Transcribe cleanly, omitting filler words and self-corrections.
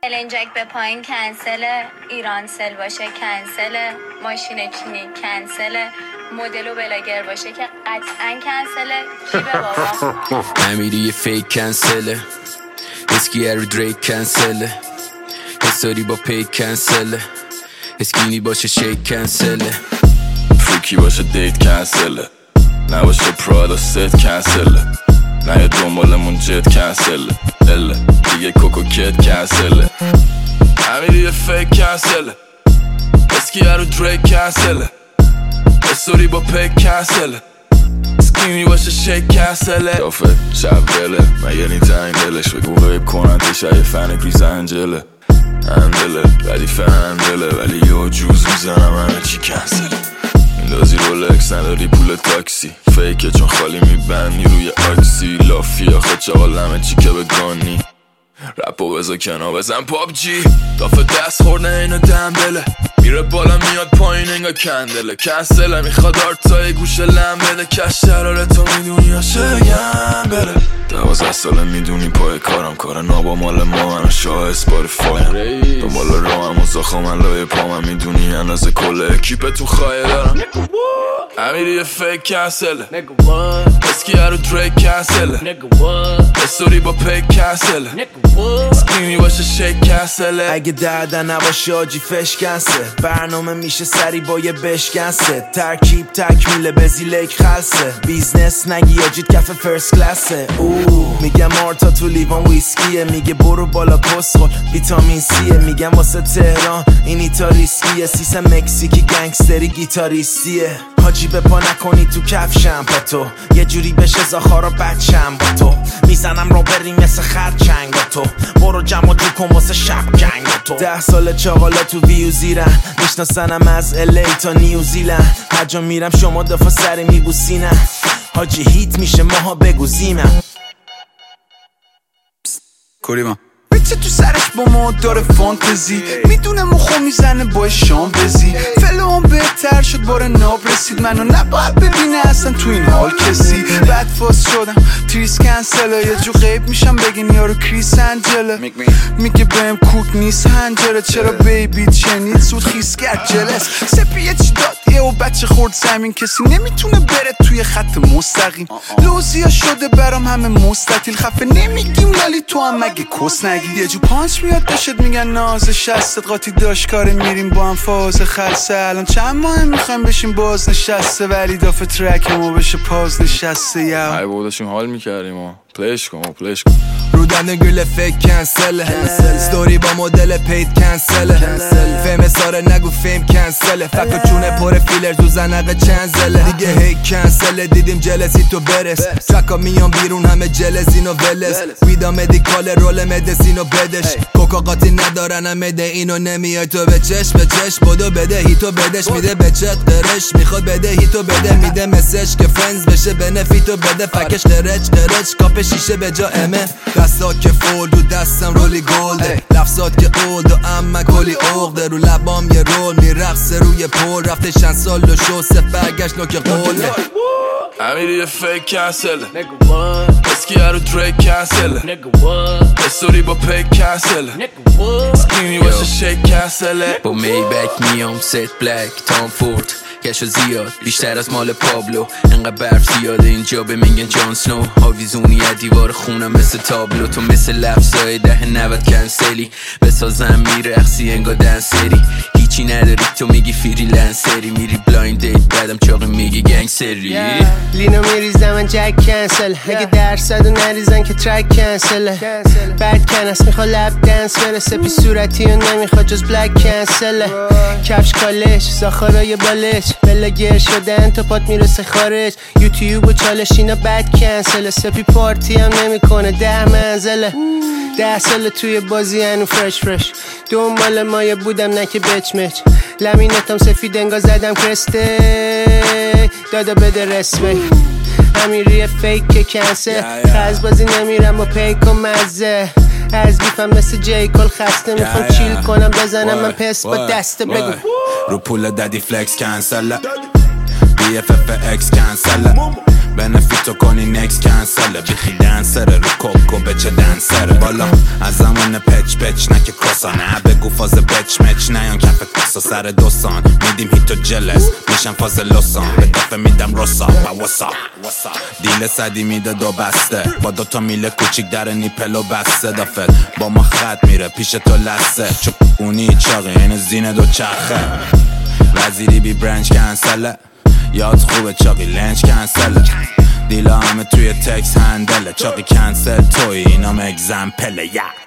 النجک به پایین کنسله، ایران سل باشه کنسله، ماشین چینی کنسله، مدل و بلاگر باشه که قطعا کنسله. کی به بابا امیری یه فیک کنسله، اسکی ارو دریک کنسله، حساری با پیک کنسله، اسکینی باشه شیک کنسله، فریکی باشه دیت کنسله، نباشه پرادا ست کنسله، نه دنبالمون جت کنسله، اله دیگه کوکوکت کنسله. امیری یه فیک کنسله، اسکی ارو دریک کنسله، حساری با پیک کنسله، اسکینی باشه شیک کنسله. دافه شب بله من یه نیت انگلش بگو غیب کننده شای فن کریس انجله، اندله ردیفه اندله ولی یه جوز میزنم همه چی کنسله. میندازی رولکس نداری پول تاکسی، فیکه چون خالی میبندی روی آکسی، لافی آخه چاقال همه چی که بگانی، رپو بزا کنا بزن پابجی. دافه دست خورده اینو دنبله، میره بالا میاد پایین انگا کندله، کنسله میخواد آرتای گوشه لم بده، کش شراره تو میدونی یا شگم بره. 12 ساله میدونی پای کارم کار نابا مال ما من شاه اسپاریفایم، دنبال رو هم و زاخا من لای پا من میدونی اندازه کل اکیپ تو خواهی دارم. امیری یه فیک کنسله، اسکی ارو دریک کنسله، استوری با پیک کنسله، اسکینی باشه شیک کنسله. اگه دردن نباشه آجی فش کنسه، برنامه میشه سری با یه بش کنسه، ترکیب تکمیله بزیلک خلصه، بیزنس نگی آجید کف فرست کلاسه. میگم مارتا تو لیوان ویسکیه، میگه برو بالا کسخل ویتامین سیه، میگم واسه تهران این ایتا ریسکیه، سیسم مکزیکی گنگستری گیتاریستیه. حاجی به پا نکنی تو کفشم با تو، یه جوری بشه زاخارا بچم با تو، میزنم رو بریم مثل خرچنگ با تو، برو جمع جو کن واسه شب جنگ با تو. 10 سال چاقالا تو ویو زیرن، میشناسنم از الی تا نیوزیلند، هر جا میرم شما دفعه سری میبوسینم، حاجی هیت میشه ماها بگوزیمم. کوریما بیچه تو سرش با ما داره فانتزی، میدونه مخو میزنه با شام بزی، فلوم بهتر شد بار ناب رسید، منو نباید ببینه اصلا تو این حال کسی. بعد فاس شدم تریس کنسله، یه جو غیب میشم بگین یارو کریس انجله، میگه بهم کوک نیست هنجره، چرا بیبی شنید سود خیس کرد جلس، سپیه چی داد یه و بچه خورد زمین، کسی نمیتونه بره توی خط مستقیم، لوزیا شده برام همه مستطیل، خفه نمیگیم لالی تو هم مگه کس نگی، یه جو پانچ میاد داشت میگن ناز شستت قاطی داشت کاره میریم با هم فاز خلصه، الان چند ماه میخوایم بشیم باز نشسته، ولی دافه ترک ما بشه پاز نشسته. یا ای بودشیم حال میکردیم و پلیش کن رو دنده گل فیک کنسله، ستوری با مدل پید کنسله، فیم ساره نگو فیم کنسله، فکر چونه پر فیلر تو زنقه چنزله، دیگه هی کنسله دیدیم جلسی تو برس، ترکا میان بیرون همه جلزین و ولس، ویدا مدیکال رول مدسین و بدش، کوکا قاطی ندارن همه ده اینو نمیای تو به چشم بدو بده هیتو بدش، میده به چت قرش میخواد بده هیتو بده، میده مسج که فرندز بشه بنفیتو بده، فکش قرچ کاپ شیشه به جا امه، دستا که فولد و دستم رولی گلده، لفظات که اولد و اما کلی عقده، رو لبام یه رول میرقصه روی پول، رفته چند سال و شو برگشت نوک قوله. امیری یه فیک کنسله، اسکی ارو دریک کنسله، استوری با پیک کنسله، اسکینی باشه شیک کنسله. با میبک میام ست بلک تام فورد، کشو زیاد بیشتر از مال پابلو، انقدر برف زیاده اینجا به میگن جان سنو، آویزونی از دیوار خونم مثل تابلو، تو مثل لفظای 10-90 کنسلی، بسازم میرقصی انگا دنسری، هیچی نداری تو میگی فریلنسری، میری بلایند دیت بعدم چاقی میگی گنگسری، لینو میریزم من جک کنسل، اگه درصدو نریزن که ترک کنسله، بعد کنس میخواد لب دنس برسه، پی صورتی و نمیخواد جز بلک کنسله، کفش کالش زاخارای بالش، بلاگر شدن تا پات میرسه خارج، یوتیوب و چالش اینا بد کنسله، سپی پارتی هم نمیکنه 10 منزله، 10 سال توی بازی هنو فرش دنبال مایه بودم نه که بچمچ، لمینتم سفید انگا زدم کرسته، دادا بده رسمه، امیری فیک که کنسه، خز بازی نمیرم و پیک و مزه، از بیفم مثل جیکل خسته، میخوام چیل کنم بزنم من پس با دسته، بگو رو پول دادی فلکس کنسله، BFF اکس کنسله، بنفیتو کنی نکس کنسله بیخی دنسره رو کوکو بچه دنسره بالا از زمان پچ پچ نه که کراسا نه بگو فاز بچ مچ نه یان کف کسا سر دوسان میدیم هیتو جلس میشم فاز لوسان به دفعه میدم روسا با وسا دیل صدی میده دو بسته با دوتا میله کوچیک در نیپلو بسته دافت با ما خط میره پیش تو لسه چونی چاقی این زین دو چرخه وزیری بی برنج کنسله یاد خوبه چاقی لنج کنسله دیلا همه توی تکس هندله چاقی کنسل توی اینام اگزمپله